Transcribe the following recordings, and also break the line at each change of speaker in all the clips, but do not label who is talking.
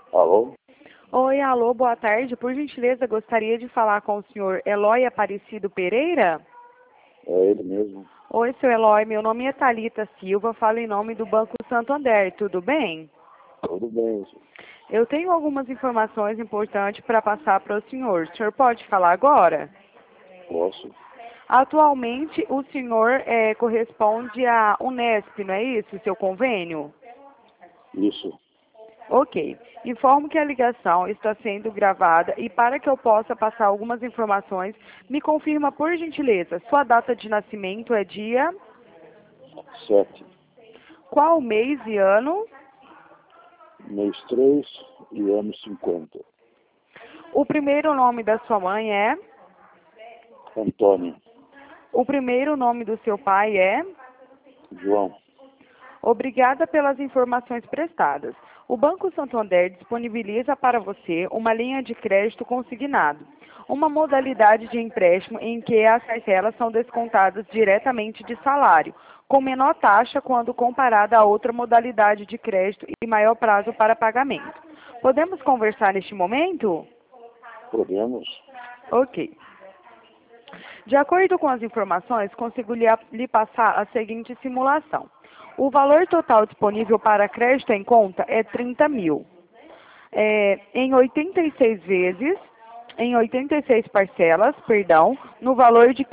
Alô?
Oi, alô, boa tarde. Por gentileza, gostaria de falar com o senhor Eloy Aparecido Pereira?
É ele mesmo?
Oi, seu Eloy, meu nome é Thalita Silva, falo em nome do Banco Santander, tudo bem?
Tudo bem, senhor.
Eu tenho algumas informações importantes para passar para o senhor. O senhor pode falar agora?
Posso?
Atualmente, o senhor corresponde à Unesp, não é isso, seu convênio?
Isso.
Ok. Informo que a ligação está sendo gravada e para que eu possa passar algumas informações, me confirma, por gentileza, sua data de nascimento é dia,
7.
qual mês e ano?
Mês 3 e ano 50.
O primeiro nome da sua mãe é?
Antônio.
O primeiro nome do seu pai é?
João.
Obrigada pelas informações prestadas. O Banco Santander disponibiliza para você uma linha de crédito consignado, uma modalidade de empréstimo em que as parcelas são descontadas diretamente de salário, com menor taxa quando comparada a outra modalidade de crédito e maior prazo para pagamento. Podemos conversar neste momento?
Podemos?
Ok. De acordo com as informações, consigo lhe passar a seguinte simulação. O valor total disponível para crédito em conta é 30 mil. Em 86 vezes, em 86 parcelas, perdão, no valor de R$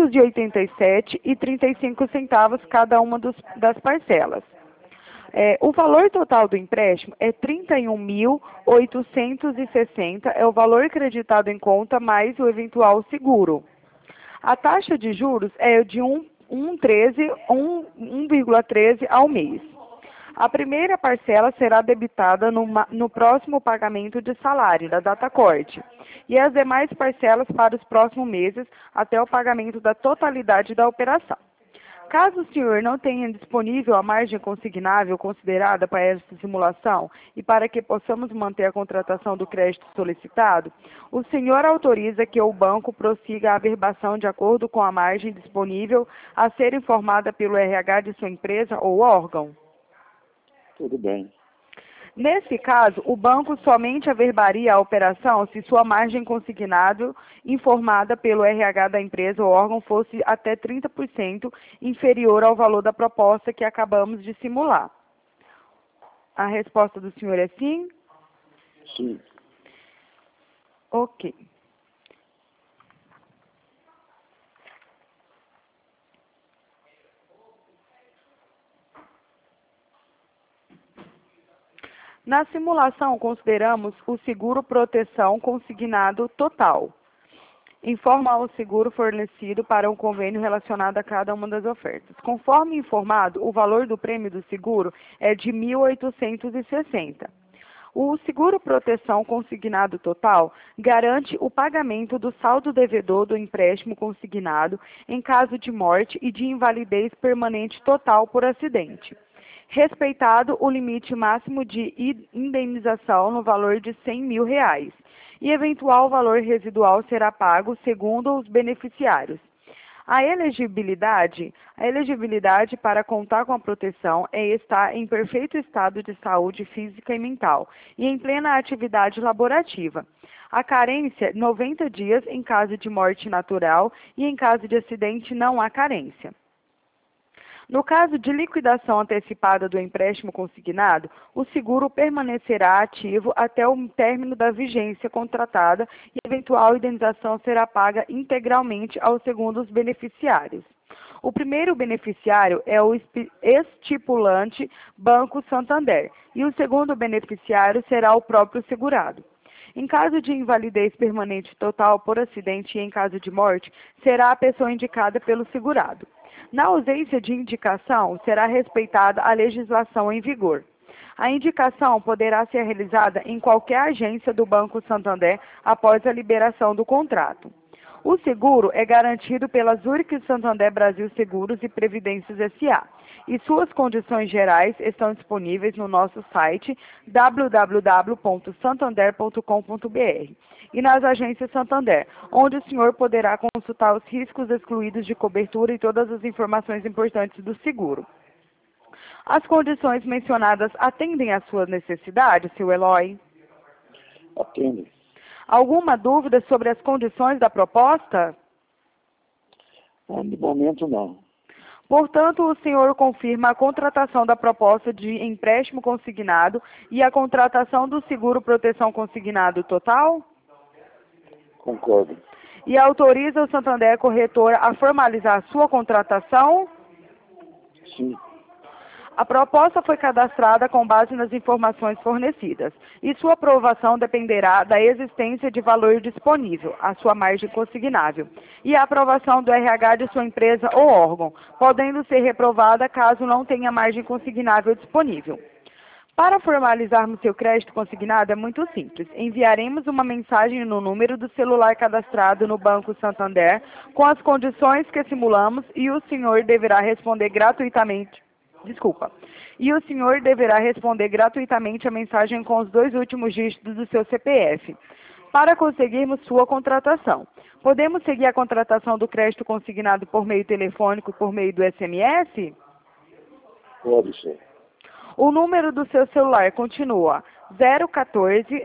587,35 cada uma das parcelas. O valor total do empréstimo é 31.860, é o valor creditado em conta mais o eventual seguro. A taxa de juros é de 1,13 ao mês. A primeira parcela será debitada no próximo pagamento de salário, da data corte, e as demais parcelas para os próximos meses até o pagamento da totalidade da operação. Caso o senhor não tenha disponível a margem consignável considerada para esta simulação e para que possamos manter a contratação do crédito solicitado, o senhor autoriza que o banco prossiga a averbação de acordo com a margem disponível a ser informada pelo RH de sua empresa ou órgão?
Tudo bem.
Nesse caso, o banco somente averbaria a operação se sua margem consignado informada pelo RH da empresa ou órgão fosse até 30% inferior ao valor da proposta que acabamos de simular. A resposta do senhor é sim?
Sim.
Ok. Na simulação, consideramos o seguro proteção consignado total. Informa ao seguro fornecido para um convênio relacionado a cada uma das ofertas. Conforme informado, o valor do prêmio do seguro é de 1.860. O seguro proteção consignado total garante o pagamento do saldo devedor do empréstimo consignado em caso de morte e de invalidez permanente total por acidente, respeitado o limite máximo de indenização no valor de R$ 100 mil, e eventual valor residual será pago segundo os beneficiários. A elegibilidade para contar com a proteção é estar em perfeito estado de saúde física e mental e em plena atividade laborativa. A carência, 90 dias em caso de morte natural e em caso de acidente não há carência. No caso de liquidação antecipada do empréstimo consignado, o seguro permanecerá ativo até o término da vigência contratada e eventual indenização será paga integralmente aos segundos beneficiários. O primeiro beneficiário é o estipulante Banco Santander e o segundo beneficiário será o próprio segurado. Em caso de invalidez permanente total por acidente e em caso de morte, será a pessoa indicada pelo segurado. Na ausência de indicação, será respeitada a legislação em vigor. A indicação poderá ser realizada em qualquer agência do Banco Santander após a liberação do contrato. O seguro é garantido pela Zurich Santander Brasil Seguros e Previdências S.A. e suas condições gerais estão disponíveis no nosso site www.santander.com.br e nas agências Santander, onde o senhor poderá consultar os riscos excluídos de cobertura e todas as informações importantes do seguro. As condições mencionadas atendem às suas necessidades, seu Eloy?
Atende.
Alguma dúvida sobre as condições da proposta?
De momento, não.
Portanto, o senhor confirma a contratação da proposta de empréstimo consignado e a contratação do seguro proteção consignado total?
Concordo.
E autoriza o Santander Corretora a formalizar sua contratação?
Sim.
A proposta foi cadastrada com base nas informações fornecidas e sua aprovação dependerá da existência de valor disponível, a sua margem consignável, e a aprovação do RH de sua empresa ou órgão, podendo ser reprovada caso não tenha margem consignável disponível. Para formalizarmos seu crédito consignado é muito simples. Enviaremos uma mensagem no número do celular cadastrado no Banco Santander com as condições que simulamos e o senhor deverá responder gratuitamente. E o senhor deverá responder gratuitamente a mensagem com os 2 últimos dígitos do seu CPF. Para conseguirmos sua contratação, podemos seguir a contratação do crédito consignado por meio telefônico e por meio do SMS?
Pode ser.
O número do seu celular continua 014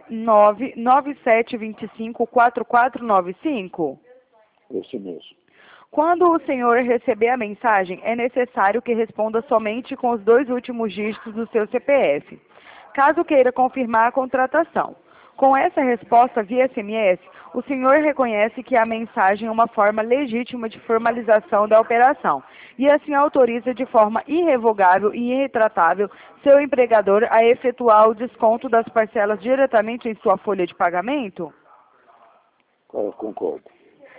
99725 4495?
Esse mesmo.
Quando o senhor receber a mensagem, é necessário que responda somente com os 2 últimos dígitos do seu CPF, caso queira confirmar a contratação. Com essa resposta via SMS, o senhor reconhece que a mensagem é uma forma legítima de formalização da operação e assim autoriza de forma irrevogável e irretratável seu empregador a efetuar o desconto das parcelas diretamente em sua folha de pagamento?
Concordo.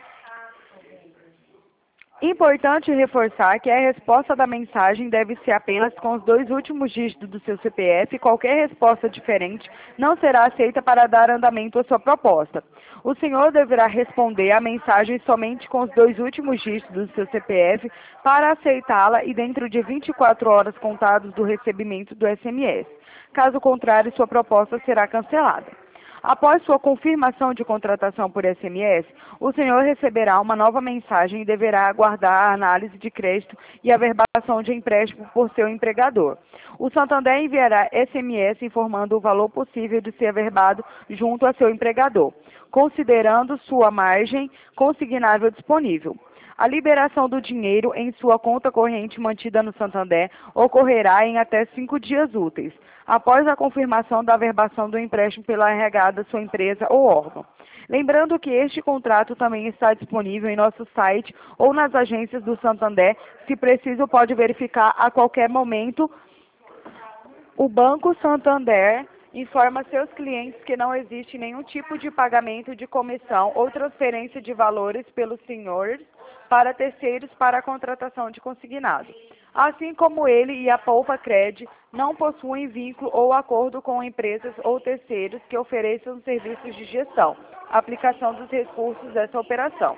Importante reforçar que a resposta da mensagem deve ser apenas com os 2 últimos dígitos do seu CPF e qualquer resposta diferente não será aceita para dar andamento à sua proposta. O senhor deverá responder à mensagem somente com os 2 últimos dígitos do seu CPF para aceitá-la e dentro de 24 horas contados do recebimento do SMS. Caso contrário, sua proposta será cancelada. Após sua confirmação de contratação por SMS, o senhor receberá uma nova mensagem e deverá aguardar a análise de crédito e a averbação de empréstimo por seu empregador. O Santander enviará SMS informando o valor possível de ser averbado junto a seu empregador, considerando sua margem consignável disponível. A liberação do dinheiro em sua conta corrente mantida no Santander ocorrerá em até 5 dias úteis, após a confirmação da averbação do empréstimo pela RH da sua empresa ou órgão. Lembrando que este contrato também está disponível em nosso site ou nas agências do Santander. Se preciso, pode verificar a qualquer momento. O Banco Santander informa seus clientes que não existe nenhum tipo de pagamento de comissão ou transferência de valores pelos senhores para terceiros para a contratação de consignado. Assim como ele e a Poupa Cred não possuem vínculo ou acordo com empresas ou terceiros que ofereçam serviços de gestão, aplicação dos recursos dessa operação.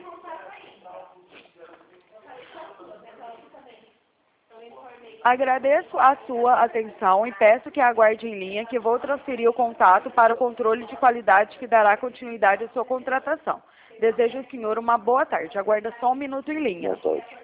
Agradeço a sua atenção e peço que aguarde em linha que vou transferir o contato para o controle de qualidade que dará continuidade à sua contratação. Desejo ao senhor uma boa tarde. Aguarda só um minuto em linha.
Boa tarde.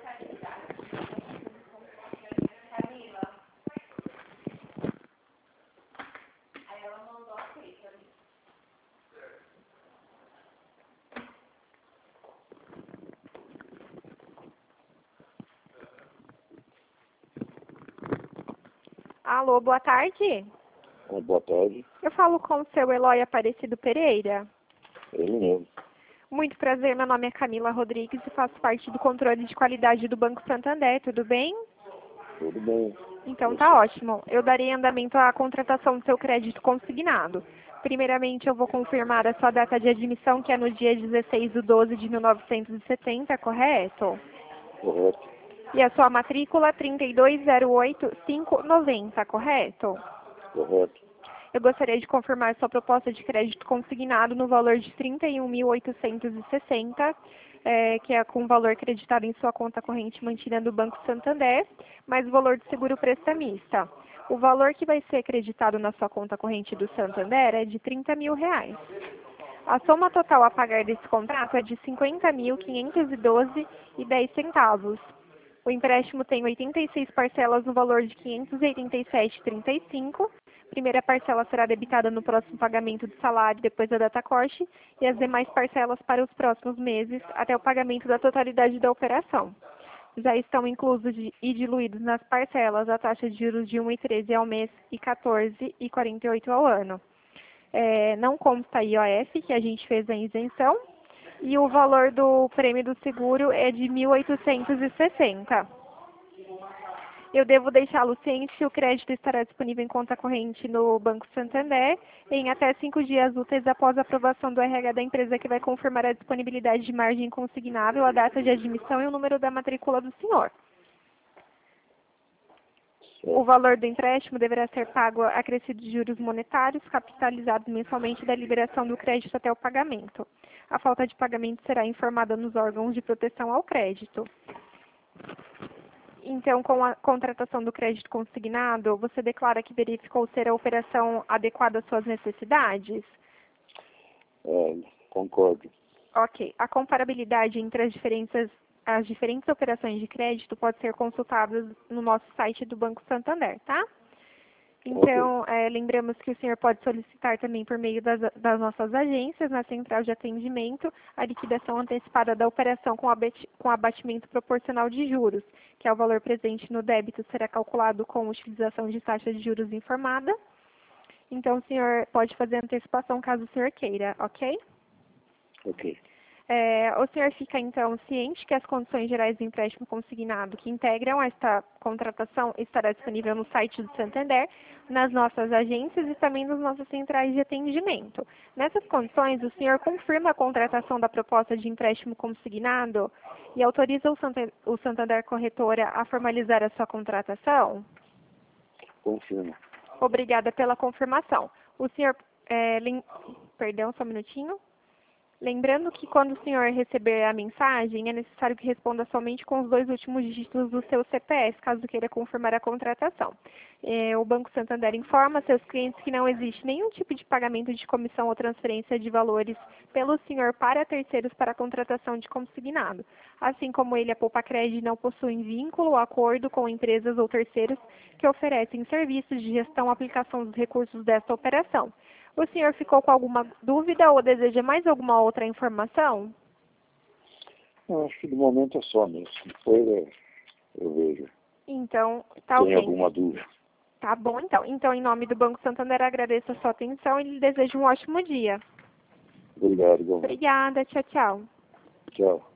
Alô, boa tarde.
Boa tarde.
Eu falo com o seu Eloy Aparecido Pereira.
Ele mesmo.
Muito prazer, meu nome é Camila Rodrigues e faço parte do controle de qualidade do Banco Santander, tudo bem?
Tudo bem.
Então tá ótimo. Eu darei andamento à contratação do seu crédito consignado. Primeiramente, eu vou confirmar a sua data de admissão, que é no dia 16/12/1970, correto?
Correto.
E a sua matrícula 3208590, correto?
Correto.
Eu gostaria de confirmar sua proposta de crédito consignado no valor de 31.860, que é com valor creditado em sua conta corrente mantida no Banco Santander, mais o valor de seguro prestamista. O valor que vai ser creditado na sua conta corrente do Santander é de R$30.000. A soma total a pagar desse contrato é de R$50.512,10. O empréstimo tem 86 parcelas no valor de R$587,35, primeira parcela será debitada no próximo pagamento do salário depois da data corte e as demais parcelas para os próximos meses até o pagamento da totalidade da operação. Já estão inclusos e diluídos nas parcelas a taxa de juros de 1,13 ao mês e 14,48 ao ano. Não consta IOF, que a gente fez a isenção, e o valor do prêmio do seguro é de R$ 1.860. Eu devo deixá-lo ciente que o crédito estará disponível em conta corrente no Banco Santander em até 5 dias úteis após a aprovação do RH da empresa, que vai confirmar a disponibilidade de margem consignável, a data de admissão e o número da matrícula do senhor. O valor do empréstimo deverá ser pago acrescido de juros monetários, capitalizados mensalmente da liberação do crédito até o pagamento. A falta de pagamento será informada nos órgãos de proteção ao crédito. Então, com a contratação do crédito consignado, você declara que verificou ser a operação adequada às suas necessidades?
Concordo.
Ok. A comparabilidade entre as diferentes operações de crédito pode ser consultada no nosso site do Banco Santander, tá? Então, lembramos que o senhor pode solicitar também por meio das nossas agências, na central de atendimento, a liquidação antecipada da operação com abatimento proporcional de juros, que é o valor presente no débito será calculado com utilização de taxa de juros informada. Então, o senhor pode fazer antecipação caso o senhor queira, ok?
Ok.
O senhor fica, então, ciente que as condições gerais do empréstimo consignado que integram esta contratação estará disponível no site do Santander, nas nossas agências e também nas nossas centrais de atendimento. Nessas condições, o senhor confirma a contratação da proposta de empréstimo consignado e autoriza o Santander Corretora a formalizar a sua contratação?
Confirmo.
Obrigada pela confirmação. O senhor, perdão, só um minutinho. Lembrando que quando o senhor receber a mensagem, é necessário que responda somente com os 2 últimos dígitos do seu CPF, caso queira confirmar a contratação. O Banco Santander informa seus clientes que não existe nenhum tipo de pagamento de comissão ou transferência de valores pelo senhor para terceiros para a contratação de consignado. Assim como ele, a Poupacred não possui vínculo ou acordo com empresas ou terceiros que oferecem serviços de gestão ou aplicação dos recursos desta operação. O senhor ficou com alguma dúvida ou deseja mais alguma outra informação?
Não, acho que de momento é só mesmo. Depois eu vejo.
Então, tá ok.
Tem alguma dúvida?
Tá bom, então. Então, em nome do Banco Santander, agradeço a sua atenção e lhe desejo um ótimo dia.
Obrigado, Gonçalo.
Obrigada. Tchau, tchau.
Tchau.